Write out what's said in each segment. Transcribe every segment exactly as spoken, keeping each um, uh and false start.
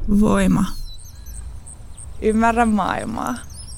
Voima. Ymmärrä maailmaa.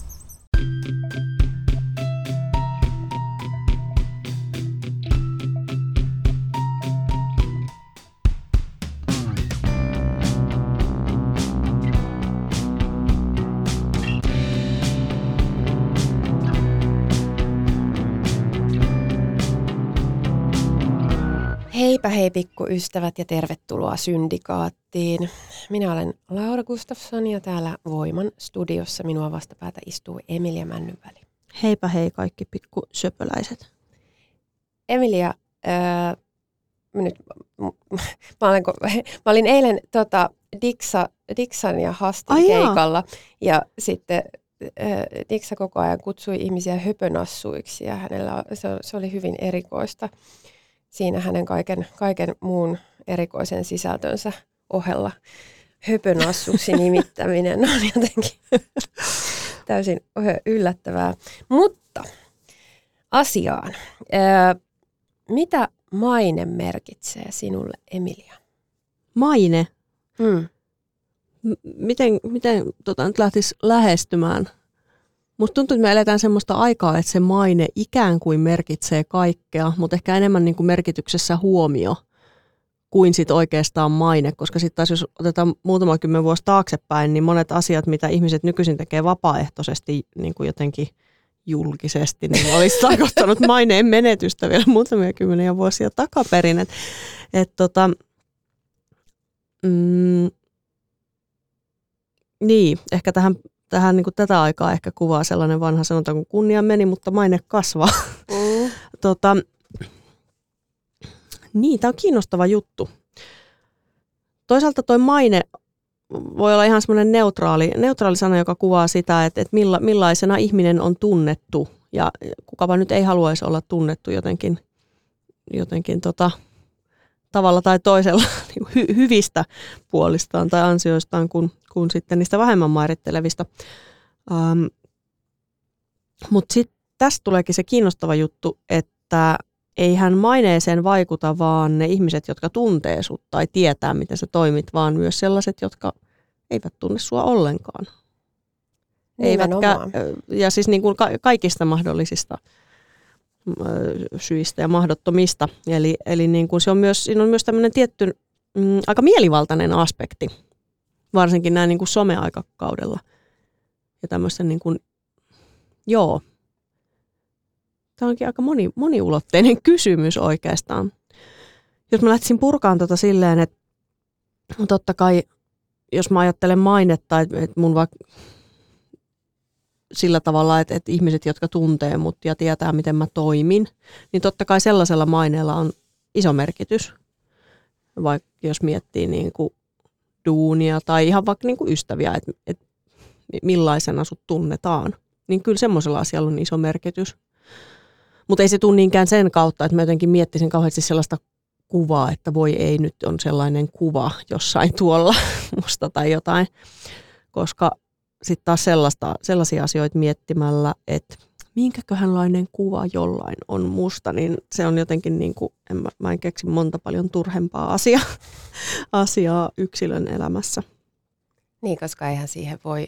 Heipä hei pikkuystävät ja tervetuloa Syndikaattiin. Minä olen Laura Gustafsson ja täällä Voiman studiossa minua vastapäätä istuu Emilia Männynväli. Heipä hei kaikki pikkusöpöläiset. Emilia, ää, nyt, mä, olen, mä olin eilen tota, Diksa, Diksan ja Hastin Ai keikalla jaa. ja sitten ää, Diksa koko ajan kutsui ihmisiä höpönassuiksi ja hänellä se, se oli hyvin erikoista. Siinä hänen kaiken, kaiken muun erikoisen sisältönsä ohella höpönassuksi nimittäminen on jotenkin täysin yllättävää. Mutta asiaan. Ää, mitä maine merkitsee sinulle, Emilia? Maine? Hmm. M- miten miten tota, nyt lähtisi lähestymään? Musta tuntuu, että me eletään semmoista aikaa, että se maine ikään kuin merkitsee kaikkea, mutta ehkä enemmän niin kuin merkityksessä huomio kuin sit oikeastaan maine. Koska sitten taas jos otetaan muutama kymmen vuosi taaksepäin, niin monet asiat, mitä ihmiset nykyisin tekee vapaaehtoisesti niin kuin jotenkin julkisesti, niin olisi tarkoittanut maineen menetystä vielä muutamia kymmeniä vuosia takaperin. Et, et tota, mm, niin, ehkä tähän... Tähän niin kuin tätä aikaa ehkä kuvaa sellainen vanha sanonta, kun kunnia meni, mutta maine kasvaa. Mm. tota, niin, tämä on kiinnostava juttu. Toisaalta tuo maine voi olla ihan semmoinen neutraali, neutraali sana, joka kuvaa sitä, että, että milla, millaisena ihminen on tunnettu. Ja kukapa nyt ei haluaisi olla tunnettu jotenkin, jotenkin tota, tavalla tai toisella hy- hyvistä puolistaan tai ansioistaan kuin, kuin sitten niistä vähemmän mairittelevista. Ähm, Mutta sitten tästä tuleekin se kiinnostava juttu, että eihän maineeseen vaikuta vaan ne ihmiset, jotka tuntee sut tai tietää, miten sä toimit, vaan myös sellaiset, jotka eivät tunne sua ollenkaan. Eivätkä, ja siis niin kuin ka- kaikista mahdollisista syistä ja mahdottomista. Eli, eli niin kuin se on myös, siinä on myös tämmöinen tietty mm, aika mielivaltainen aspekti, varsinkin näin niin kuin someaikakaudella. Ja tämmöisen niin kuin, joo, tämä onkin aika moni, moniulotteinen kysymys oikeastaan. Jos mä lähtisin purkaan tota silleen, että totta kai, jos mä ajattelen mainetta, että, että mun vaikka sillä tavalla, että, että ihmiset, jotka tuntee mut ja tietää, miten mä toimin, niin totta kai sellaisella maineella on iso merkitys. Vaikka jos miettii niin kuin duunia tai ihan vaikka niin kuin ystäviä, että, että millaisena sut tunnetaan, niin kyllä semmoisella asialla on iso merkitys. Mutta ei se tule niinkään sen kautta, että mä jotenkin miettisin kauheasti sellaista kuvaa, että voi ei, nyt on sellainen kuva jossain tuolla musta tai jotain, koska sitten taas sellaista, sellaisia asioita miettimällä, että minkäköhänlainen kuva jollain on musta, niin se on jotenkin niin kuin, en mä, mä en keksi monta paljon turhempaa asiaa, asiaa yksilön elämässä. Niin, koska eihän siihen voi,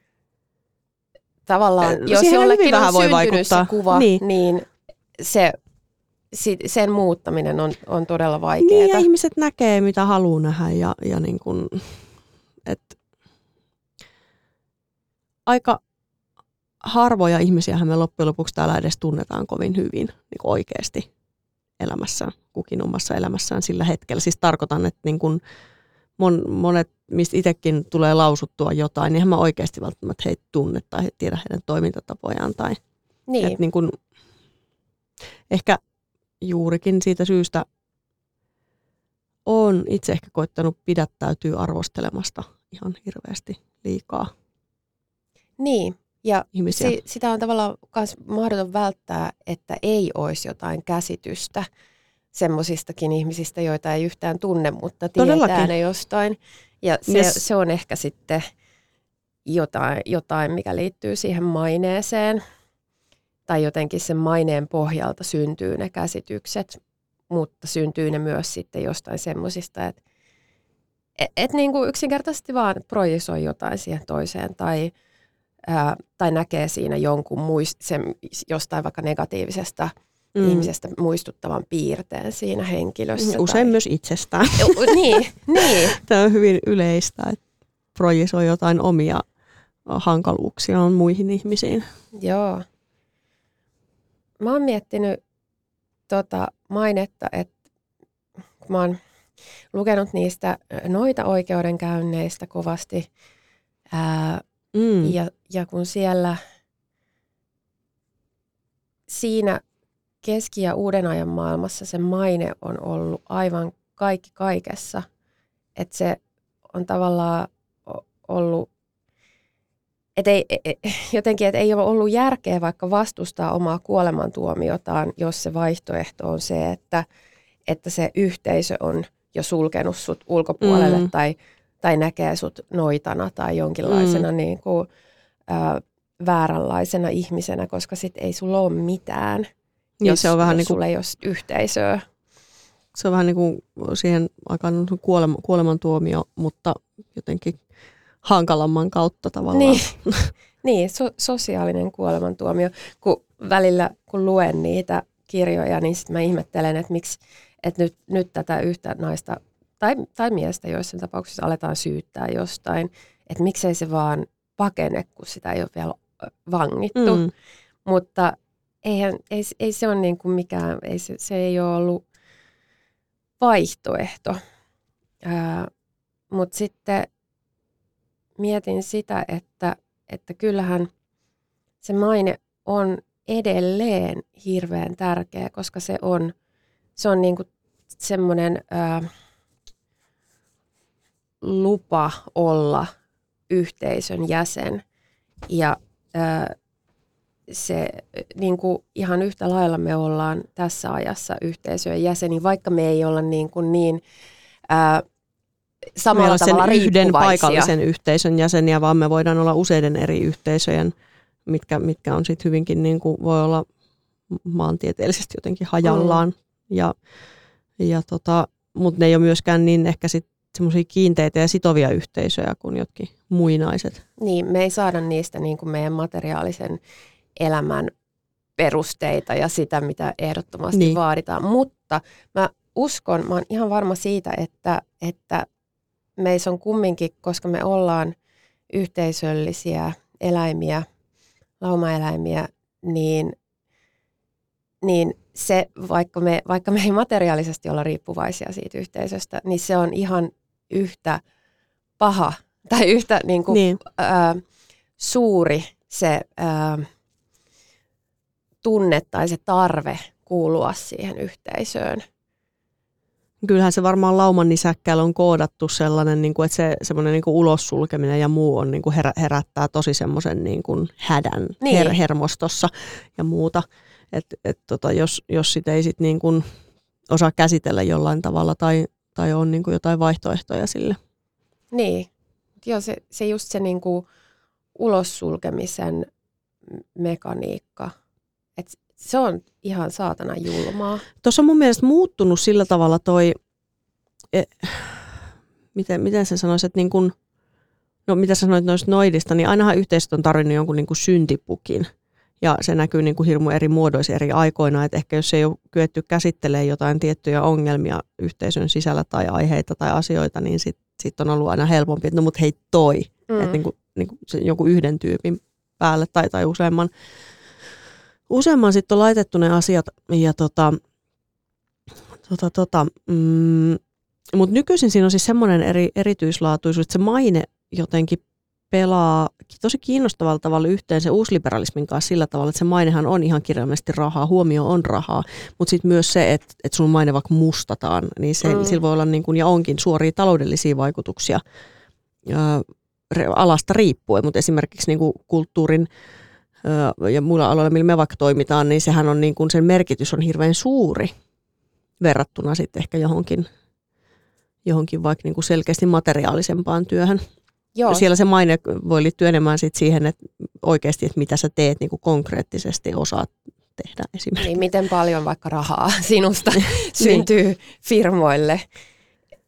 tavallaan, no, jos jollekin on voi syntynyt vaikuttaa. se kuva, niin, niin se, sen muuttaminen on, on todella vaikeaa. Niin, ja ihmiset näkee, mitä haluaa nähdä, ja, ja niin kuin, että aika harvoja ihmisiähän me loppujen lopuksi täällä edes tunnetaan kovin hyvin niin kuin oikeasti elämässään, kukin omassa elämässään sillä hetkellä. Siis tarkoitan, että niin kuin mon, monet, mistä itsekin tulee lausuttua jotain, niin eihän mä oikeasti välttämättä heitä tunne tai tiedä heidän toimintatapojaan. Tai, niin. Että niin kuin, ehkä juurikin siitä syystä olen itse ehkä koittanut pidättäytyä arvostelemasta ihan hirveästi liikaa. Niin, ja si- sitä on tavallaan myös mahdoton välttää, että ei olisi jotain käsitystä semmoisistakin ihmisistä, joita ei yhtään tunne, mutta tietää ne jostain. Ja se, yes. se on ehkä sitten jotain, jotain, mikä liittyy siihen maineeseen. Tai jotenkin sen maineen pohjalta syntyy ne käsitykset, mutta syntyy ne myös sitten jostain semmoisista, että et, et niin kuin yksinkertaisesti vaan projisoi jotain siihen toiseen tai, ää, tai näkee siinä jonkun muist, sen, jostain vaikka negatiivisesta mm. ihmisestä muistuttavan piirteen siinä henkilössä. Usein tai... myös itsestään. niin, niin. Tämä on hyvin yleistä, että projisoi jotain omia hankaluuksia on muihin ihmisiin. Joo. Mä oon miettinyt tota mainetta, että mä oon lukenut niistä noita oikeudenkäynneistä kovasti. Ää, mm. ja, ja kun siellä siinä keski- ja uuden ajan maailmassa se maine on ollut aivan kaikki kaikessa. Että se on tavallaan ollut, et ei, jotenkin, että ei ole ollut järkeä vaikka vastustaa omaa kuolemantuomiotaan, jos se vaihtoehto on se, että, että se yhteisö on jo sulkenut sut ulkopuolelle mm. tai, tai näkee sut noitana tai jonkinlaisena mm. niin kuin, ä, vääränlaisena ihmisenä, koska sit ei sulla ole mitään, niin, jos, se on vähän jos niin kuin, sulla ei ole yhteisöä. Se on vähän niin kuin siihen aikaan kuolema, kuolemantuomio, mutta jotenkin hankalamman kautta tavallaan. Niin, niin so, sosiaalinen kuolemantuomio. Kun välillä kun luen niitä kirjoja, niin sitten mä ihmettelen, että miksi että nyt, nyt tätä yhtä naista tai, tai miestä joissain tapauksissa aletaan syyttää jostain, että miksei se vaan pakene, kun sitä ei ole vielä vangittu. Mm. Mutta eihän, ei, ei se ole niin kuin mikään, ei se, se ei ole ollut vaihtoehto. Ää, mutta sitten mietin sitä, että, että kyllähän se maine on edelleen hirveän tärkeä, koska se on, se on niinku semmoinen ää, lupa olla yhteisön jäsen. Ja ää, se niinku ihan yhtä lailla me ollaan tässä ajassa yhteisöjen jäseni, vaikka me ei olla niin, kuin niin ää, samalla tavalla sen yhden paikallisen riippuvaisia yhteisön jäseniä, vaan me voidaan olla useiden eri yhteisöjen, mitkä, mitkä on sitten hyvinkin, niin kuin voi olla maantieteellisesti jotenkin hajallaan. Mm. Ja, ja tota, mutta ne ei ole myöskään niin ehkä sitten semmoisia kiinteitä ja sitovia yhteisöjä kuin jotkin muinaiset. Niin, me ei saada niistä niin kuin meidän materiaalisen elämän perusteita ja sitä, mitä ehdottomasti niin vaaditaan. Mutta mä uskon, mä oon ihan varma siitä, että, että meissä on kumminkin, koska me ollaan yhteisöllisiä eläimiä, laumaeläimiä, niin, niin se, vaikka me, vaikka me ei materiaalisesti olla riippuvaisia siitä yhteisöstä, niin se on ihan yhtä paha tai yhtä niin kuin, niin. Ää, suuri se ää, tunne tai se tarve kuulua siihen yhteisöön. Kyllähän se varmaan lauman nisäkkäällä on koodattu sellainen, niin kuin, että se semmoinen niin kuin ulos sulkeminen ja muu on, niin kuin herättää tosi semmoisen niin kuin hädän niin. her, hermostossa ja muuta. Et, et tota, jos, jos sitä ei sit niin kuin osaa käsitellä jollain tavalla tai, tai on niin kuin jotain vaihtoehtoja sille. Niin, joo, se, se just se niin kuin ulos sulkemisen mekaniikka, että se on ihan saatana julmaa. Tuossa on mun mielestä muuttunut sillä tavalla toi, e, miten, miten sä sanoisit, että niin kun, no mitä sä sanoit noista noidista, niin ainahan yhteisöt on tarvinnut jonkun niin kuin syntipukin. Ja se näkyy niin kuin hirmu eri muodoissa eri aikoina, että ehkä jos ei ole kyetty käsittelemään jotain tiettyjä ongelmia yhteisön sisällä tai aiheita tai asioita, niin sitten sit on ollut aina helpompi, että no mut hei toi, mm. että niin kuin, niin kuin se jonkun yhden tyypin päälle tai, tai useamman. Useamman sitten on laitettu ne asiat, ja tota, tota, tota, mm, mutta nykyisin siinä on siis semmoinen eri, erityislaatuisuus, että se maine jotenkin pelaa tosi kiinnostavalla tavalla yhteen se uusliberalismin kanssa sillä tavalla, että se mainehan on ihan kirjaimellisesti rahaa, huomio on rahaa, mutta sitten myös se, että, että sun maine vaikka mustataan, niin se, mm. sillä voi olla niin kuin, ja onkin suoria taloudellisia vaikutuksia ää, alasta riippuen, mutta esimerkiksi niin kuin kulttuurin ja muilla aloilla, millä me vaikka toimitaan, niin sehän on niin kuin, sen merkitys on hirveän suuri verrattuna sitten ehkä johonkin, johonkin vaikka niin kuin selkeästi materiaalisempaan työhön. Joo. Siellä se maine voi liittyä enemmän sit siihen, että oikeasti, että mitä sä teet niin kuin konkreettisesti osaat tehdä esimerkiksi. Niin, miten paljon vaikka rahaa sinusta syntyy firmoille.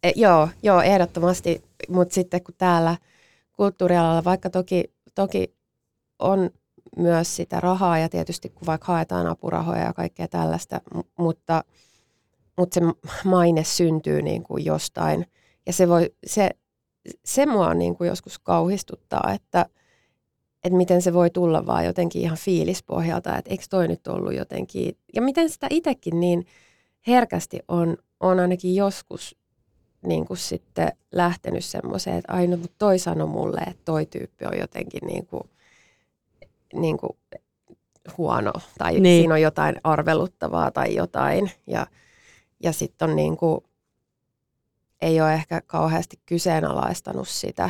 E, joo, joo, ehdottomasti, mutta sitten kun täällä kulttuurialalla, vaikka toki, toki on myös sitä rahaa ja tietysti kun vaikka haetaan apurahoja ja kaikkea tällaista, m- mutta, mutta se maine syntyy niin kuin jostain. Ja se, voi, se, se mua niin kuin joskus kauhistuttaa, että, että miten se voi tulla vaan jotenkin ihan fiilispohjalta, että eikö toi nyt ollut jotenkin. Ja miten sitä itsekin niin herkästi on, on ainakin joskus niin kuin sitten lähtenyt semmoiseen, että aina mutta toi sanoi mulle, että toi tyyppi on jotenkin niin kuin, niin kuin huono tai niin. Siinä on jotain arveluttavaa tai jotain ja, ja sitten on niin kuin, ei ole ehkä kauheasti kyseenalaistanut sitä.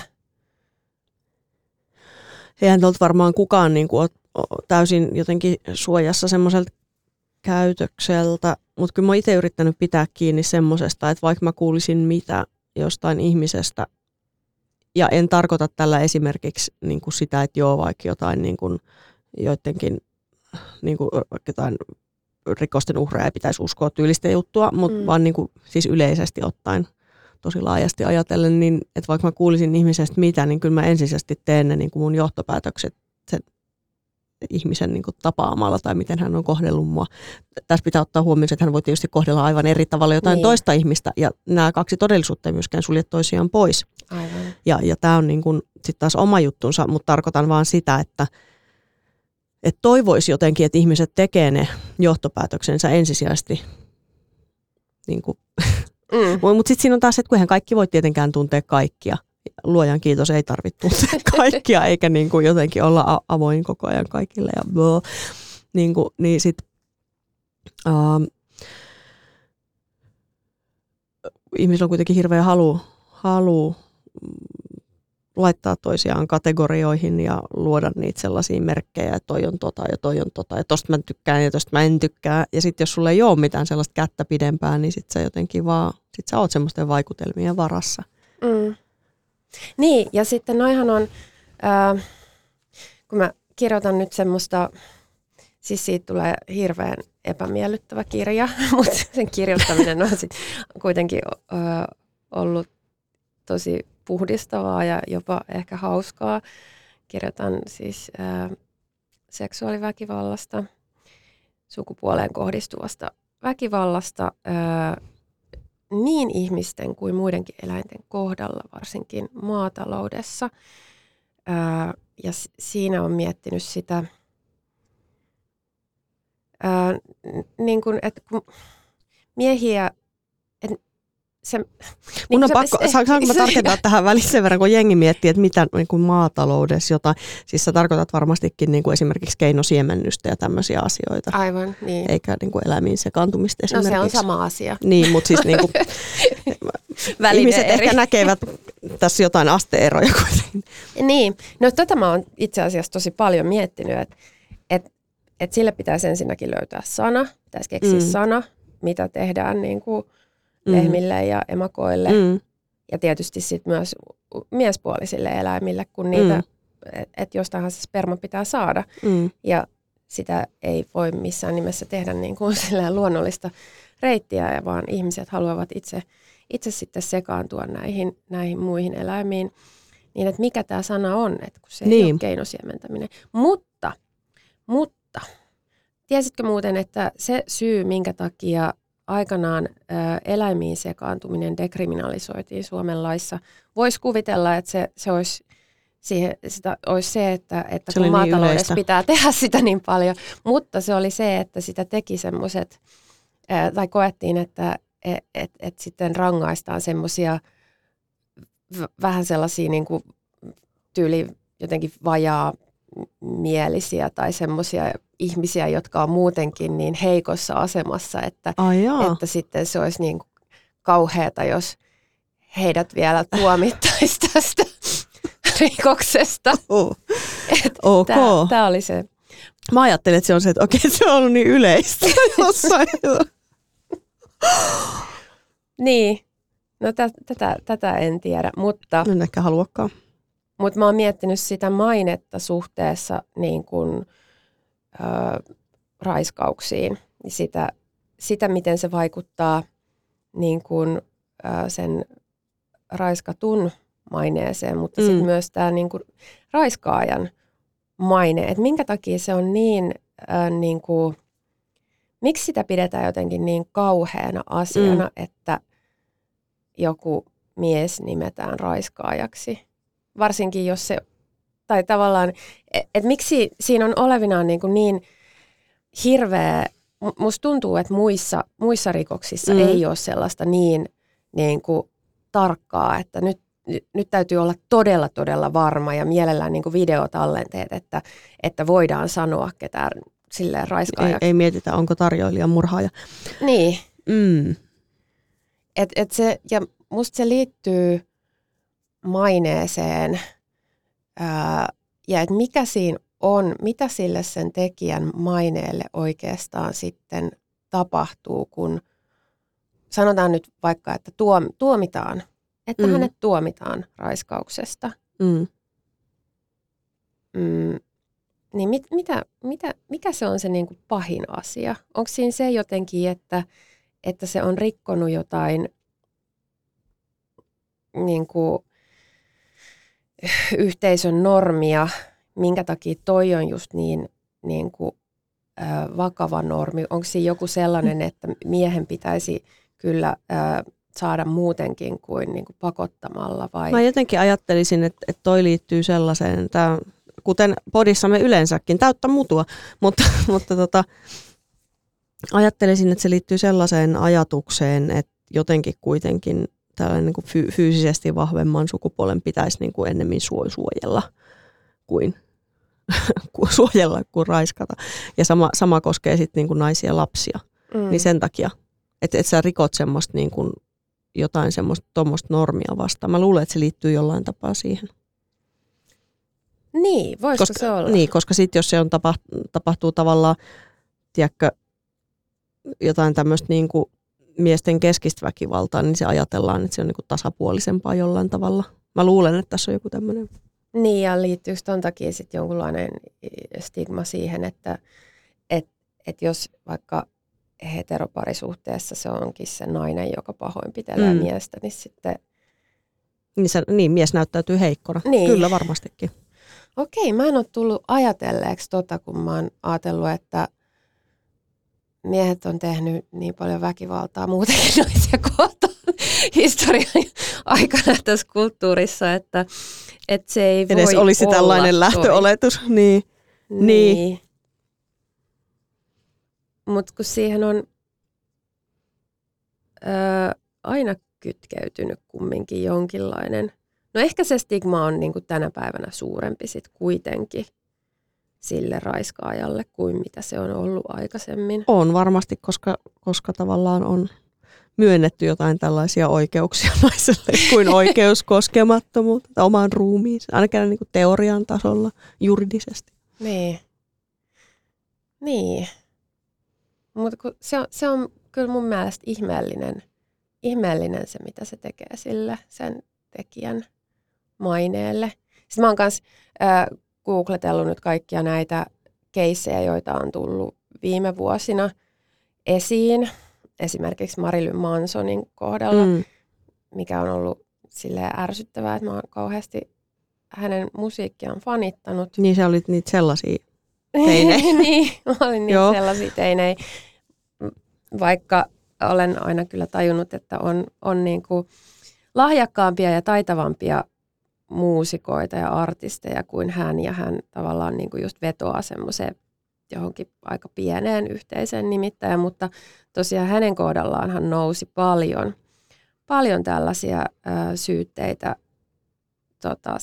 Eihän tuolta varmaan kukaan niin kuin ole täysin jotenkin suojassa semmoiselta käytökseltä, mutta kyllä mä oon itse yrittänyt pitää kiinni semmoisesta, että vaikka mä kuulisin mitä jostain ihmisestä, ja en tarkoita tällä esimerkiksi niin kuin sitä, että joo, vaikka jotain niin kuin, joidenkin niin kuin, jotain rikosten uhreja ei pitäisi uskoa tyylistä juttua, mutta mm. vaan niin kuin, siis yleisesti ottaen tosi laajasti ajatellen, niin että vaikka mä kuulisin ihmisestä mitä, niin kyllä mä ensisijaisesti teen ne niin kuin mun johtopäätökset sen ihmisen niin kuin tapaamalla tai miten hän on kohdellut mua. Tässä pitää ottaa huomioon, että hän voi tietysti kohdella aivan eri tavalla jotain niin. toista ihmistä, ja nämä kaksi todellisuutta ei myöskään sulje toisiaan pois. Aivan. Ja, ja tämä on niin kuin sitten taas oma juttunsa, mutta tarkoitan vaan sitä, että et toivoisi jotenkin, että ihmiset tekee ne johtopäätöksensä ensisijaisesti. Niin kuin. Mm. Mutta sitten siinä on taas, että kun kaikki voi tietenkään tuntea kaikkia. Luojan kiitos, ei tarvitse tuntea kaikkia, eikä niin kuin jotenkin olla avoin koko ajan kaikille. Ja niin, kuin, niin sit, uh, ihmisillä on kuitenkin hirveä halu, halu laittaa toisiaan kategorioihin ja luoda niitä sellaisia merkkejä, että toi on tota ja toi on tota ja tosta mä tykkään ja tosta mä en tykkää. Ja sitten jos sulla ei ole mitään sellaista kättä pidempään, niin sit sä jotenkin vaan, sit sä oot semmoisten vaikutelmien varassa. Mm. Niin, ja sitten noihan on, äh, kun mä kirjoitan nyt semmoista, siis siitä tulee hirveän epämiellyttävä kirja, mutta sen kirjoittaminen on sitten kuitenkin äh, ollut tosi puhdistavaa ja jopa ehkä hauskaa. Kirjoitan siis äh, seksuaaliväkivallasta, sukupuoleen kohdistuvasta väkivallasta, äh, niin ihmisten kuin muidenkin eläinten kohdalla, varsinkin maataloudessa. Ää, ja s- siinä on miettinyt sitä, ää, niin kun, että kun miehiä, et se, Mun niin on se, pakko, se, saanko mä se, tarkentaa tähän väliin sen verran, kun jengi miettii, että mitä niin kuin maataloudessa jotain, siis sä tarkoitat varmastikin niin kuin esimerkiksi keinosiemennystä ja tämmöisiä asioita. Aivan, niin. Eikä niin kuin eläimiin sekaantumista esimerkiksi. No se on sama asia. Niin, mutta siis niin kuin, ihmiset eri. ehkä näkevät tässä jotain asteeroja kuitenkin. Niin, no tota mä oon itse asiassa tosi paljon miettinyt, että et, et sille pitäisi ensinnäkin löytää sana, pitäisi keksiä mm. sana, mitä tehdään niin kuin lehmille ja emakoille mm. ja tietysti sit myös miespuolisille eläimille, kun niitä, mm. että et jostainhan se sperma pitää saada mm. ja sitä ei voi missään nimessä tehdä niin kuin luonnollista reittiä, vaan ihmiset haluavat itse, itse sitten sekaantua näihin, näihin muihin eläimiin, niin että mikä tämä sana on, että kun se niin. ei ole keinosiementäminen. Mutta, mutta, tiesitkö muuten, että se syy, minkä takia aikanaan ä, eläimiin sekaantuminen dekriminalisoitiin Suomen laissa, voisi kuvitella, että se, se olisi, siihen, sitä, olisi se, että, että kun maataloudessa niin pitää tehdä sitä niin paljon, mutta se oli se, että sitä teki semmoiset, tai koettiin, että et, et, et sitten rangaistaan semmoisia v- vähän sellaisia niin kuin tyyli jotenkin vajaa mielisiä tai semmoisia ihmisiä, jotka on muutenkin niin heikossa asemassa, että, oh, että sitten se olisi niin kauheata, jos heidät vielä tuomittaisi tästä rikoksesta. Oh. Okay. Tämä oli se. Mä ajattelin, että se on se, että okei, se on ollut niin yleistä jossain. Niin, no tä, tätä, tätä en tiedä, mutta... En ehkä haluakaan. Mutta mä oon miettinyt sitä mainetta suhteessa niin kun, ö, raiskauksiin, sitä, sitä, miten se vaikuttaa niin kun, ö, sen raiskatun maineeseen, mutta Mm. sitten myös tämä niinku raiskaajan maine, että minkä takia se on niin, äh, niinku, miksi sitä pidetään jotenkin niin kauheana asiana, mm. että joku mies nimetään raiskaajaksi. Varsinkin jos se, tai tavallaan, että et miksi siinä on olevinaan niin, niin hirveä, musta tuntuu, että muissa, muissa rikoksissa mm. ei ole sellaista niin, niin kuin tarkkaa, että nyt, nyt täytyy olla todella, todella varma ja mielellään niin kuin videotallenteet, että, että voidaan sanoa ketään silleen raiskaajaksi. Ei, ei mietitä, onko tarjoilija murhaaja. Niin. Mm. Et, et se, ja musta se liittyy maineeseen ää, ja että mikä siinä on, mitä sille sen tekijän maineelle oikeastaan sitten tapahtuu, kun sanotaan nyt vaikka, että tuom, tuomitaan, että mm. hänet tuomitaan raiskauksesta. Mm. Mm, niin mit, mitä, mitä, mikä se on se niin kuin pahin asia? Onko siinä se jotenkin, että, että se on rikkonut jotain niin kuin yhteisön normia, minkä takia toi on just niin, niin kuin, ö, vakava normi? Onko siinä joku sellainen, että miehen pitäisi kyllä ö, saada muutenkin kuin, niin kuin pakottamalla? Vai? Mä jotenkin ajattelisin, että, että toi liittyy sellaiseen, tää, kuten podissamme yleensäkin, täyttä mutua, mutta, mutta tota, ajattelisin, että se liittyy sellaiseen ajatukseen, että jotenkin kuitenkin tällainen niin kuin fy- fyysisesti vahvemman sukupuolen pitäisi niin kuin ennemmin suojella kuin, kuin suojella kuin raiskata. Ja sama, sama koskee sitten niin kuin naisia ja lapsia. Mm. Niin sen takia, että et sä rikot semmoista niin kuin jotain semmoista tuommoista normia vastaan. Mä luulen, että se liittyy jollain tapaa siihen. Niin, voisiko koska, se olla? Niin, koska sitten jos se on tapa, tapahtuu tavallaan, tiedätkö, jotain tämmöistä niin kuin miesten keskistä väkivaltaa, niin se ajatellaan, että se on niin kuin tasapuolisempaa jollain tavalla. Mä luulen, että tässä on joku tämmöinen. Niin, ja liittyykö ton takia sitten jonkunlainen stigma siihen, että et, et jos vaikka heteroparisuhteessa se onkin se nainen, joka pahoinpitelee mm. miestä, niin sitten... Niin, se, niin, mies näyttäytyy heikkona. Niin. Kyllä varmastikin. Okei, mä en ole tullut ajatelleeksi tota, kun mä oon ajatellut, että miehet on tehnyt niin paljon väkivaltaa muutenkin naisia kohtaan historian aikana tässä kulttuurissa, että, että se ei edes voi olisi olla tällainen lähtöoletus. Niin. Niin. niin. Mutta kun siihen on ää, aina kytkeytynyt kumminkin jonkinlainen, no ehkä se stigma on niinku tänä päivänä suurempi sit kuitenkin sille raiskaajalle kuin mitä se on ollut aikaisemmin. On varmasti, koska, koska tavallaan on myönnetty jotain tällaisia oikeuksia naiselle kuin oikeus koskemattomuutta omaan ruumiin, ainakin niin kuin teorian tasolla juridisesti. Niin. Niin. Mutta se on, se on kyllä mun mielestä ihmeellinen, ihmeellinen se, mitä se tekee sille sen tekijän maineelle. Sitten mä oon kanssa äh, googletellut nyt kaikkia näitä keissejä, joita on tullut viime vuosina esiin. Esimerkiksi Marilyn Mansonin kohdalla, mm. mikä on ollut silleen ärsyttävää, että mä oon kauheasti hänen musiikkiaan fanittanut. Niin sä olit niitä sellaisia teinejä. Niin, mä olin niitä sellaisia teinejä. Vaikka olen aina kyllä tajunnut, että on, on niin kuin lahjakkaampia ja taitavampia muusikoita ja artisteja kuin hän, ja hän tavallaan niin kuin just vetoaa semmoiseen johonkin aika pieneen yhteiseen nimittäjään, mutta tosiaan hänen kohdallaan hän nousi paljon, paljon tällaisia ö, syytteitä tota,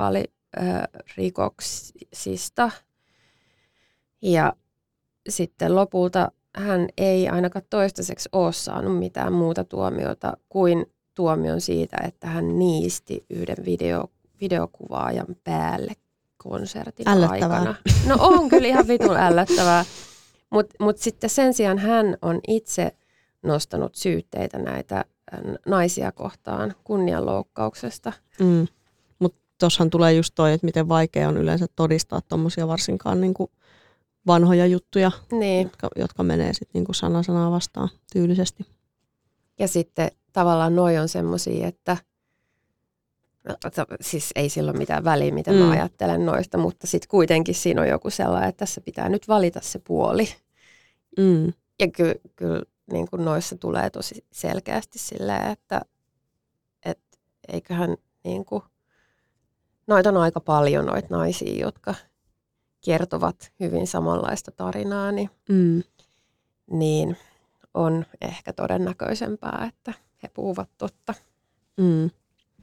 seksuaalirikoksista. Ja sitten lopulta hän ei ainakaan toistaiseksi ole saanut mitään muuta tuomiota kuin tuomion siitä, että hän niisti yhden video, videokuvaajan päälle konsertin ällöttävää. Aikana. No on kyllä ihan vitun ällöttävää, mutta mut sitten sen sijaan hän on itse nostanut syytteitä näitä naisia kohtaan kunnianloukkauksesta. Mm. Mutta tuossahan tulee just toi, että miten vaikea on yleensä todistaa tuommoisia varsinkaan niinku vanhoja juttuja, niin. jotka, jotka menee sitten niinku sana sanaa vastaan tyylisesti. Ja sitten tavallaan noi on semmoisia, että siis ei silloin mitään väliä, mitä Mm. mä ajattelen noista, mutta sitten kuitenkin siinä on joku sellainen, että tässä pitää nyt valita se puoli. Mm. Ja kyllä, kyllä niin kuin noissa tulee tosi selkeästi silleen, että et eiköhän niin kuin, noita on aika paljon noita naisia, jotka kertovat hyvin samanlaista tarinaa, niin, Mm. niin on ehkä todennäköisempää, että he puhuvat totta. Mm.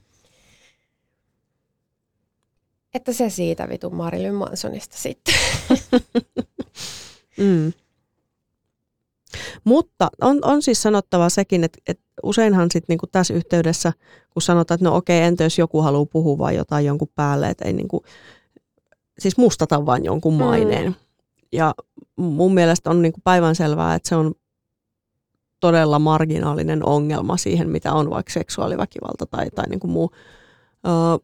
Että se siitä vitun Marilyn Mansonista sitten. Mm. Mutta on, on siis sanottava sekin, että, että useinhan sit niinku tässä yhteydessä, kun sanotaan, että no okei, entä jos joku haluaa puhua vaan jotain jonkun päälle, että ei niinku, siis mustata vaan jonkun maineen. Mm. Ja mun mielestä on niinku päivänselvää, että se on todella marginaalinen ongelma siihen, mitä on vaikka seksuaaliväkivalta tai, tai niinku muu. Öö,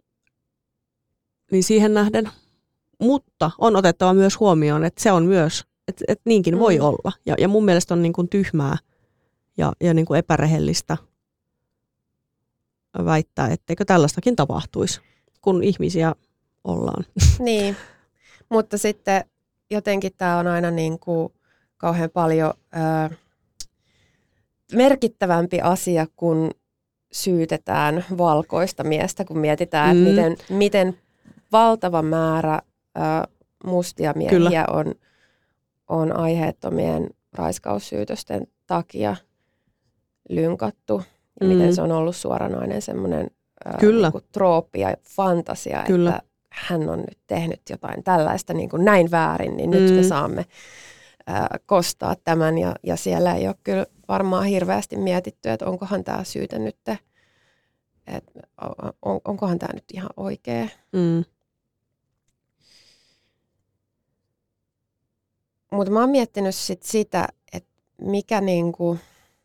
niin siihen nähden. Mutta on otettava myös huomioon, että se on myös, että, että niinkin voi mm. olla. Ja, ja mun mielestä on niin kuin tyhmää ja, ja niin kuin epärehellistä väittää, etteikö tällaistakin tapahtuisi, kun ihmisiä ollaan. Niin, mutta sitten jotenkin tämä on aina niin kuin kauhean paljon ö, merkittävämpi asia, kun syytetään valkoista miestä, kun mietitään, mm. että miten, miten valtava määrä ö, mustia miehiä Kyllä. on, on aiheettomien raiskaussyytösten takia lynkattu. Ja mm. miten se on ollut suoranainen semmoinen niin kuin trooppi ja fantasia, Kyllä. että hän on nyt tehnyt jotain tällaista niin kuin näin väärin, niin mm. nyt me saamme ää, kostaa tämän. Ja, ja siellä ei ole kyllä varmaan hirveästi mietitty, että onkohan tämä syyte nyt, että on, onkohan tämä nyt ihan oikea. Mm. Mutta mä oon miettinyt sit sitä, että mikä niinku,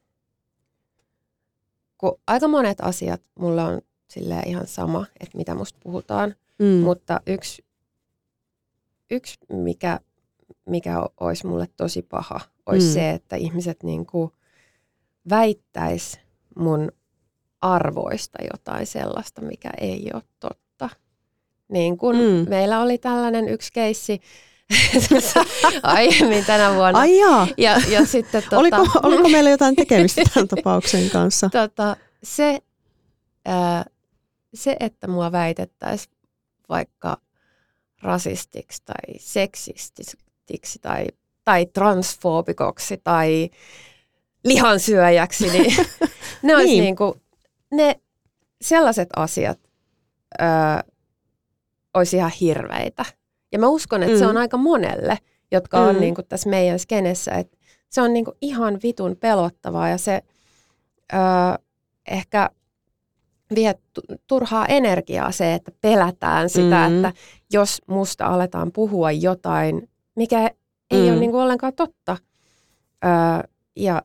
kun aika monet asiat mulle on silleen ihan sama, että mitä musta puhutaan, mm. mutta yksi, yksi mikä, mikä olisi mulle tosi paha, olisi mm. se, että ihmiset niinku väittäis mun arvoista jotain sellaista, mikä ei ole totta. Niin kun mm. meillä oli tällainen yksi keissi aiemmin tänä vuonna. Ai jaa. Ja, ja sitten, tota, oliko, oliko meillä jotain tekemistä tämän tapauksen kanssa? Tota, se, ää, se, että mua väitettäisiin vaikka rasistiksi tai seksistiksi tai, tai transfoobikoksi tai lihansyöjäksi, niin ne olisi niin. niinku, ne sellaiset asiat ää, olisi ihan hirveitä. Ja mä uskon, että mm. se on aika monelle, jotka on mm. niin kuin tässä meidän skenessä, että se on niin kuin ihan vitun pelottavaa ja se öö, ehkä vie turhaa energiaa se, että pelätään sitä, mm. että jos musta aletaan puhua jotain, mikä ei mm. ole niin kuin ollenkaan totta. Öö, ja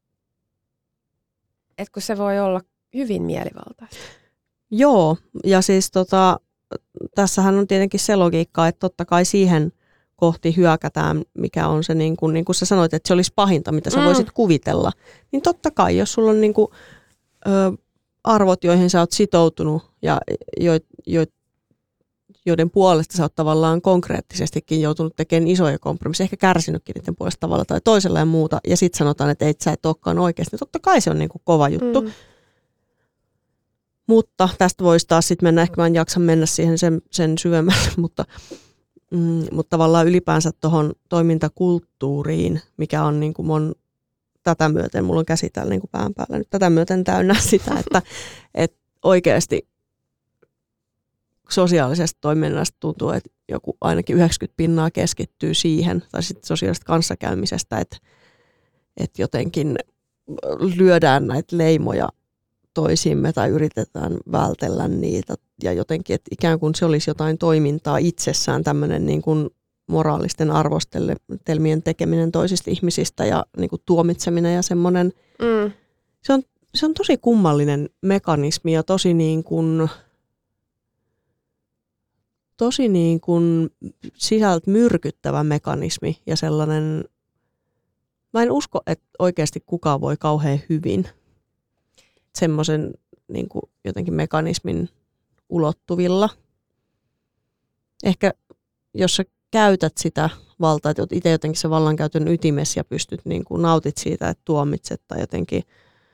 että kun se voi olla hyvin mielivaltaista. Joo, ja siis tota... Tässähän on tietenkin se logiikka, että totta kai siihen kohti hyökätään, mikä on se, niin kuin, niin kuin sä sanoit, että se olisi pahinta, mitä sä mm. voisit kuvitella. Niin totta kai, jos sulla on niin kuin, ö, arvot, joihin sä oot sitoutunut ja jo, jo, joiden puolesta sä oot tavallaan konkreettisestikin joutunut tekemään isoja kompromisseja, ehkä kärsinytkin niiden puolesta tavalla tai toisella ja muuta, ja sitten sanotaan, että ei sä et olekaan oikeasti, niin totta kai se on niin kuin kova juttu. Mm. Mutta tästä voisi taas sitten mennä, ehkä mä en jaksa mennä siihen sen, sen syvemmälle, mutta, mm, mutta tavallaan ylipäänsä tuohon toimintakulttuuriin, mikä on niin kuin mun, tätä myöten, mulla on käsi täällä niin kuin pään päällä nyt tätä myöten täynnä sitä, että, että oikeasti sosiaalisesta toiminnasta tuntuu, että joku ainakin yhdeksänkymmentä pinnaa keskittyy siihen, tai sitten sosiaalisesta kanssakäymisestä, että, että jotenkin lyödään näitä leimoja toisimme tai yritetään vältellä niitä ja jotenkin, että ikään kuin se olisi jotain toimintaa itsessään, tämmöinen niin kuin moraalisten arvostelmien tekeminen toisista ihmisistä ja niin kuin tuomitseminen ja semmoinen. Mm. Se on, se on tosi kummallinen mekanismi ja tosi niin kuin, tosi niin kuin sisältä myrkyttävä mekanismi ja sellainen, mä en usko, että oikeasti kukaan voi kauhean hyvin semmoisen niin kuin jotenkin mekanismin ulottuvilla. Ehkä jos sä käytät sitä valtaa, että oot itse jotenkin se vallankäytön ytimessä ja pystyt niin kuin nautit siitä, että tuomitset tai jotenkin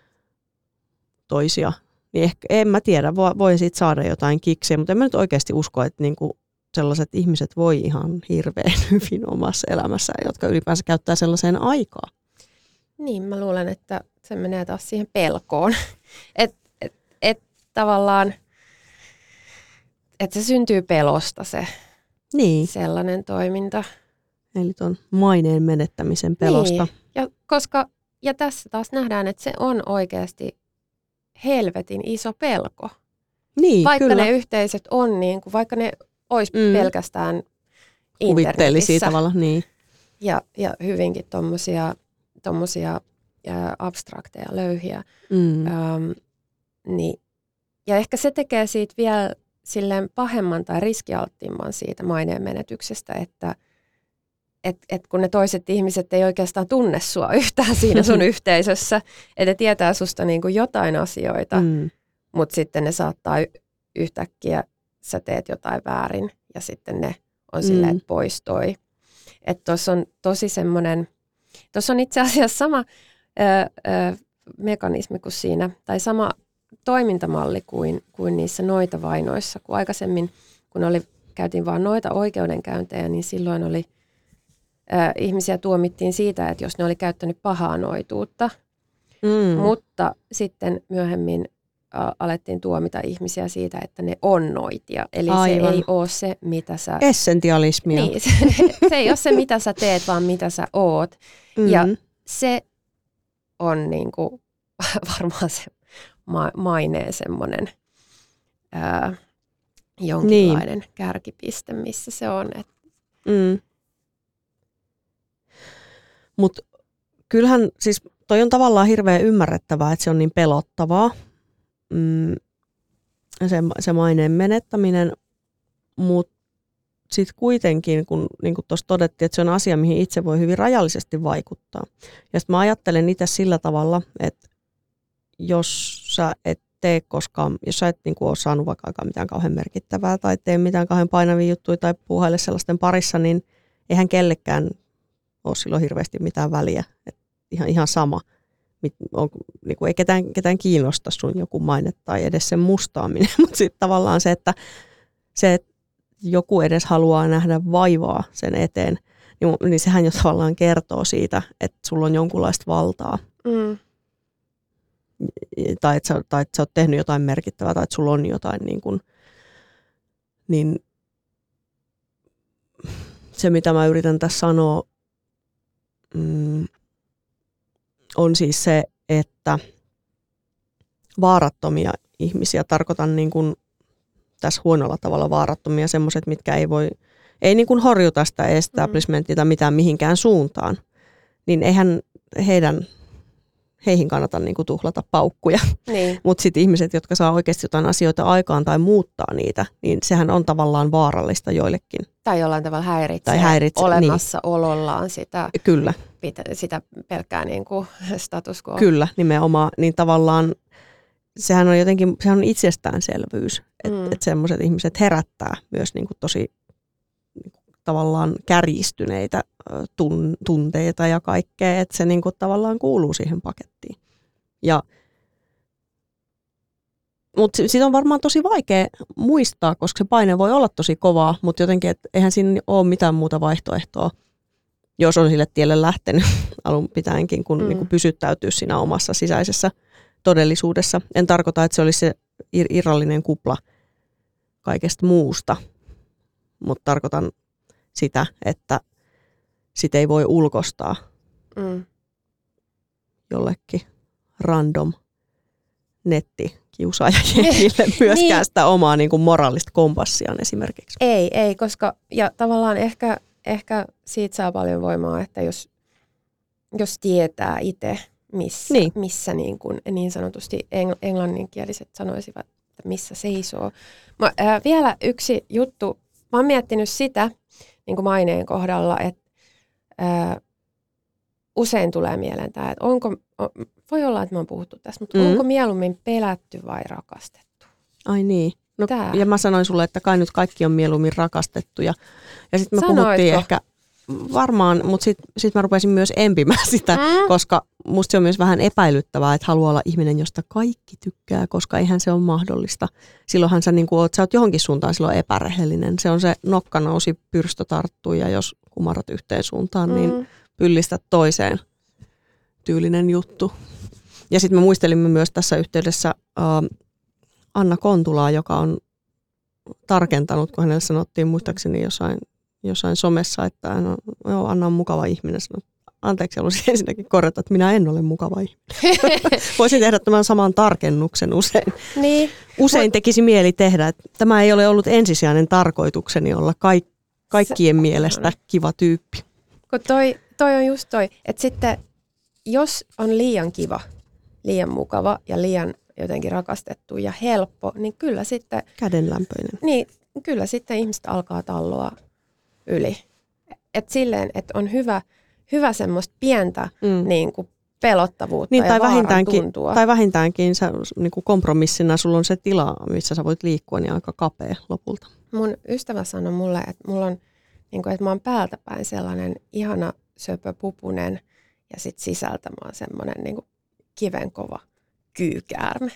toisia, niin ehkä, en mä tiedä, voi siitä saada jotain kiksejä, mutta en mä nyt oikeasti usko, että niin kuin sellaiset ihmiset voi ihan hirveän hyvin omassa elämässään, jotka ylipäänsä käyttää sellaiseen aikaa. Niin, mä luulen, että se menee taas siihen pelkoon. Että et, et, tavallaan, että se syntyy pelosta se niin. sellainen toiminta. Eli tuon maineen menettämisen pelosta. Niin. Ja, koska, ja tässä taas nähdään, että se on oikeasti helvetin iso pelko. Niin, vaikka kyllä. ne yhteisöt on, niin kuin, vaikka ne olisi mm. pelkästään kuvitteellisia internetissä. tavalla, niin. Ja, ja hyvinkin tommosia, tommosia ä, abstrakteja, löyhiä. Mm. Öm, niin, ja ehkä se tekee siitä vielä silleen pahemman tai riskialttiimman siitä maineen menetyksestä, että et, et kun ne toiset ihmiset ei oikeastaan tunne sua yhtään siinä sun yhteisössä, että ne tietää susta niin kuin jotain asioita, mm. mutta sitten ne saattaa y- yhtäkkiä, sä teet jotain väärin ja sitten ne on mm. silleen, että pois toi. Että tuossa on tosi semmoinen, tuossa on itse asiassa sama ö, ö, mekanismi kuin siinä, tai sama toimintamalli kuin, kuin niissä noitavainoissa, kun aikaisemmin, kun oli, käytiin vaan noita oikeudenkäyntejä, niin silloin oli äh, ihmisiä tuomittiin siitä, että jos ne oli käyttänyt pahaa noituutta, mm. mutta sitten myöhemmin äh, alettiin tuomita ihmisiä siitä, että ne on noitia. Eli Aivan. se ei ole se, mitä sä... Essentialismia. Niin, se, se ei ole se, mitä sä teet, vaan mitä sä oot. Mm. Ja se on niinku varmaan se ma- maineen semmoinen ää, jonkinlainen niin. kärkipiste, missä se on. Mm. Mutta kyllähän siis toi on tavallaan hirveän ymmärrettävää, että se on niin pelottavaa, mm, se, se maineen menettäminen, mutta sitten kuitenkin, kun niin kuin tuossa todettiin, että se on asia, mihin itse voi hyvin rajallisesti vaikuttaa. Ja sitten mä ajattelen itse sillä tavalla, että jos sä et tee koskaan, jos sä et niin kuin ole saanut vaikka aikaan mitään kauhean merkittävää tai tee mitään kauhean painavia juttuja tai puuhaile sellaisten parissa, niin eihän kellekään ole silloin hirveästi mitään väliä. Et ihan, ihan sama. On, niin kuin ei ketään, ketään kiinnosta sun joku maine tai edes sen mustaaminen, mutta sitten tavallaan se, että se, että joku edes haluaa nähdä vaivaa sen eteen, niin, niin sehän jo tavallaan kertoo siitä, että sulla on jonkunlaista valtaa. Mm. Tai että sä, tai että sä oot tehnyt jotain merkittävää, tai että sulla on jotain, niin, kuin, niin se, mitä mä yritän tässä sanoa, mm, on siis se, että vaarattomia ihmisiä, tarkoitan niin kuin tässä huonolla tavalla vaarattomia, semmoiset, mitkä ei voi, ei niin kuin horjuta sitä establishmentia tai mitään mihinkään suuntaan, niin eihän heidän, heihin kannata niin kuin tuhlata paukkuja. Niin. Mutta sitten ihmiset, jotka saa oikeasti jotain asioita aikaan tai muuttaa niitä, niin sehän on tavallaan vaarallista joillekin. Tai jollain tavalla häiritsee, tai häiritsee olemassa niin. olollaan sitä, Kyllä. Pitä, sitä pelkkää niin kuin status quo. Kyllä, nimenomaan. Niin tavallaan sehän on jotenkin, sehän on itsestäänselvyys, että mm. et semmoiset ihmiset herättää myös niin kuin tosi niin kuin tavallaan kärjistyneitä tun, tunteita ja kaikkea, että se niin kuin tavallaan kuuluu siihen pakettiin. Ja, mutta siitä on varmaan tosi vaikea muistaa, koska se paine voi olla tosi kovaa, mutta jotenkin, että eihän siinä ole mitään muuta vaihtoehtoa, jos on sille tielle lähtenyt alun pitäenkin, kun mm. niin kuin pysyttäytyy siinä omassa sisäisessä todellisuudessa. En tarkoita, että se olisi se irrallinen kupla kaikesta muusta, mutta tarkoitan sitä, että sitä ei voi ulkostaa mm. jollekin random nettikiusaajajengille myöskään niin. sitä omaa niin kuin moraalista kompassiaan esimerkiksi. Ei, ei, koska ja tavallaan ehkä, ehkä siitä saa paljon voimaa, että jos, jos tietää itse, missä, niin. missä niin, kuin, niin sanotusti engl- englanninkieliset sanoisivat, että missä seisoo. Mä, ää, vielä yksi juttu. Mä oon miettinyt sitä niin kuin maineen kohdalla, että ää, usein tulee mieleen tämä, että onko, voi olla, että me on puhuttu tässä, mutta mm. onko mieluummin pelätty vai rakastettu? Ai niin. No, tää. ja mä sanoin sulle, että kai nyt kaikki on mieluummin rakastettuja. Ja sitten me Sanoitko? puhuttiin ehkä varmaan, mutta sitten sit mä rupesin myös empimään sitä, mm. koska musta se on myös vähän epäilyttävää, että haluaa olla ihminen, josta kaikki tykkää, koska eihän se ole mahdollista. Silloinhan sä, niin oot, sä oot johonkin suuntaan silloin epärehellinen. Se on se nokka nousi, pyrstö tarttuu ja jos kumarrat yhteen suuntaan, mm. niin pyllistät toiseen. Tyylinen juttu. Ja sitten me muistelimme myös tässä yhteydessä äh, Anna Kontulaa, joka on tarkentanut, kun hänelle sanottiin muistaakseni jossain, jossain somessa, että hän on, joo, Anna on mukava ihminen. Sanot, anteeksi, haluaisin ensinnäkin korjata, että minä en ole mukava ihminen. Voisin tehdä tämän saman tarkennuksen usein. Niin. Usein tekisi mieli tehdä, että tämä ei ole ollut ensisijainen tarkoitukseni olla kaik- kaikkien Se, mielestä kiva tyyppi. Kun toi, toi on just toi, että sitten jos on liian kiva, liian mukava ja liian jotenkin rakastettu ja helppo, niin kyllä sitten... Kädenlämpöinen. Niin, kyllä sitten ihmiset alkaa talloa yli. Et silleen, että on hyvä, hyvä semmoista pientä mm. niin kuin pelottavuutta niin, ja vaaran tuntua. Tai vähintäänkin sä, niin kuin kompromissina sulla on se tila, missä sä voit liikkua, niin aika kapea lopulta. Mun ystävä sanoi mulle, että mulla on, niin kuin, että mä oon päältä päin sellainen ihana söpöpupunen ja sit sisältä mä oon semmoinen niin kuin kivenkova kyykäärme.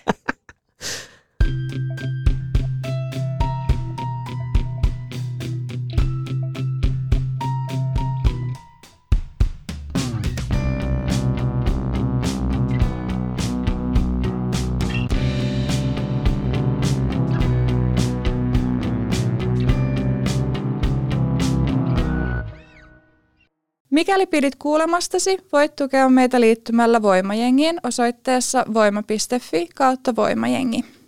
Mikäli pidit kuulemastasi, voit tukea meitä liittymällä Voimajengiin osoitteessa voima piste fi kautta voimajengi.